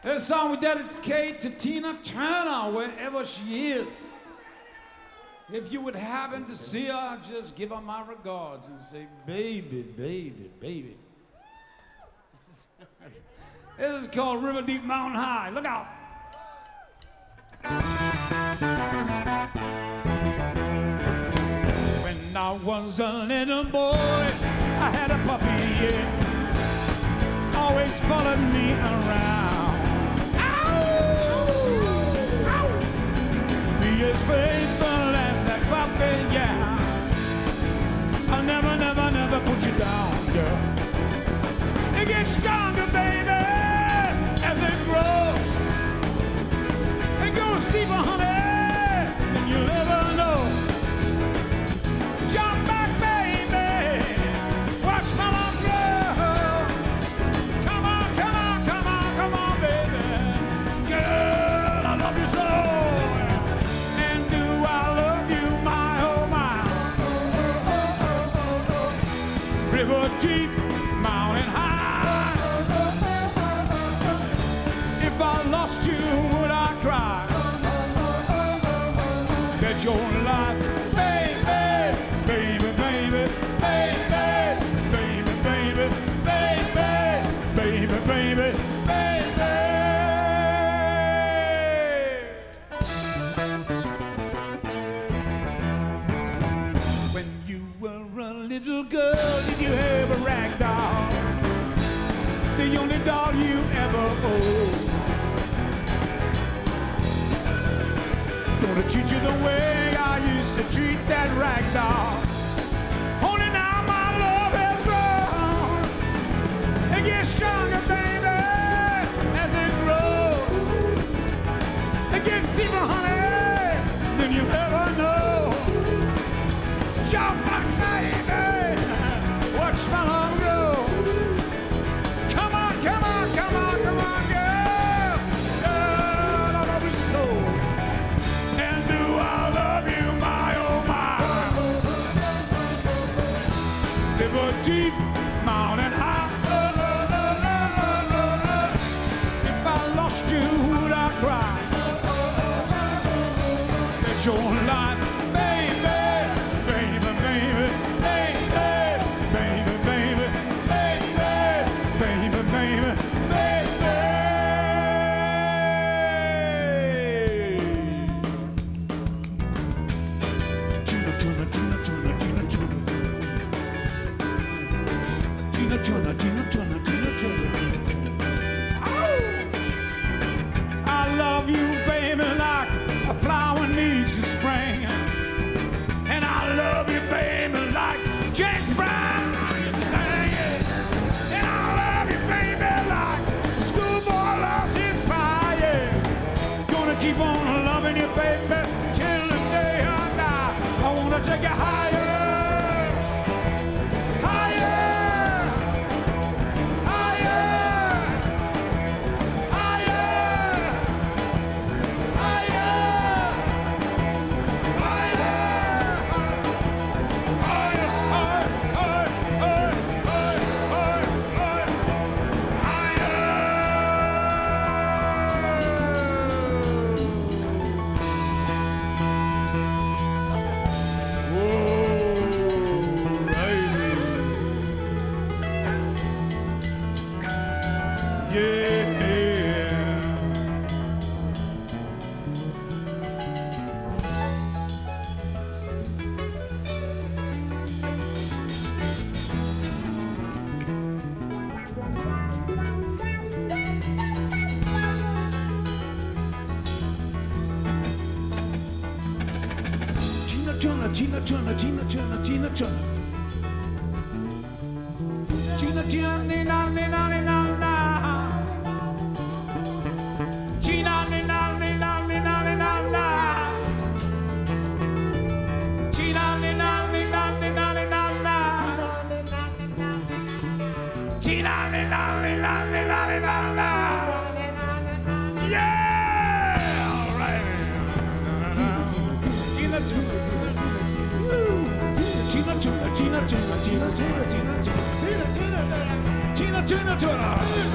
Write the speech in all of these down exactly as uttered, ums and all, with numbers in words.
This song we dedicate to Tina Turner, wherever she is. If you would happen to see her, just give her my regards and say, baby, baby, baby. This is called River Deep Mountain High. Look out. When I was a little boy, I had a puppy, yeah, always followed me around. Ow! Ow! Be as faithful as that puppy, yeah. I'll never, never, never put you down, girl. It gets stronger, baby, as it grows. It goes deeper, honey, than you'll ever know. Jump back, baby, watch my love grow. Come on, come on, come on, come on, baby. Girl, I love you so. And do I love you, my, oh, my. River deep, mountain high. If I lost you, would I cry? Bet your life, baby, baby, baby, baby, baby, baby, baby, baby, baby, baby. When you were a little girl, did you have a rag doll? The only doll you ever owned. Gonna treat you the way I used to treat that rag doll. Only now my love has grown. It gets stronger, baby, as it grows. It gets deeper, honey, than you ever know. Jump back, baby, watch my love grow. Come on, come on, come on, come on, girl. Girl, I love you so. And do I love you, my, oh, my. River deep, mountain high. If I lost you, would I cry? That's your life, baby, baby, baby, baby, baby, baby, baby, baby, baby, baby. Tina Turner, Tina Turner, Tina Turner, Tina Turner, Tina Turner, Tina Turner. I love you, baby, like a flower needs a spring. And I love you, baby, like James Brown used to sing it. And I love you, baby, like schoolboy loves his pie, yeah. Gonna keep on loving you, baby, till the day I die. I wanna take you higher. Tina Turner, Tina Turner, Tina Turner. Tina Turner, Nina, Nina, Nina, Nina. Tina, Nina, Nina, Nina, Nina, Nina. Tina, Nina, Nina, Nina, Nina, Nina. Tina, Nina, Nina, Nina, Nina, Nina. Yeah, all right. Tina Turner. Tina Turner, Tina Turner, Tina Turner, Tina Turner, Tina Turner, Tina Turner, Tina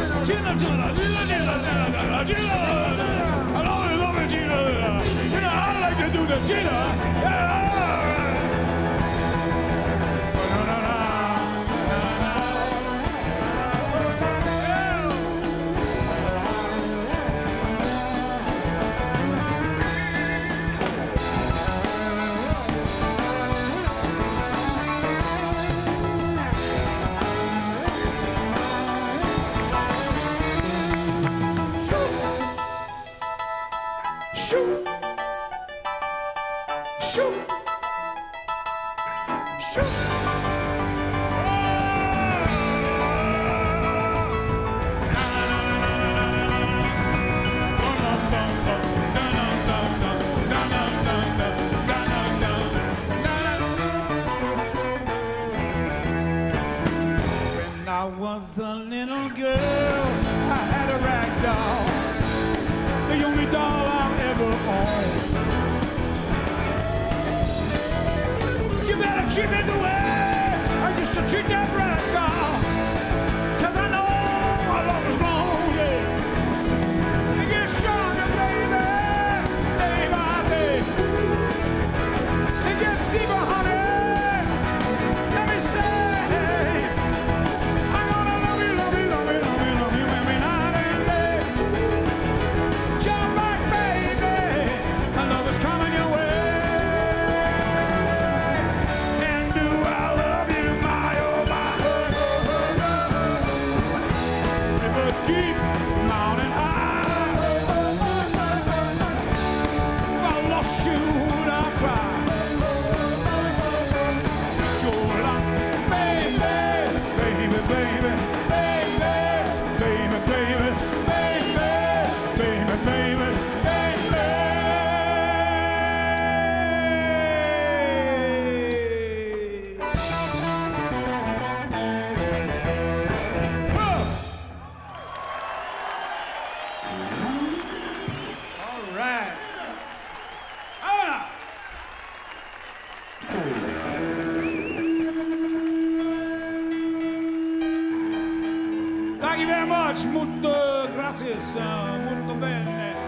Thank you very much. Molto gracias. Uh, molto bene.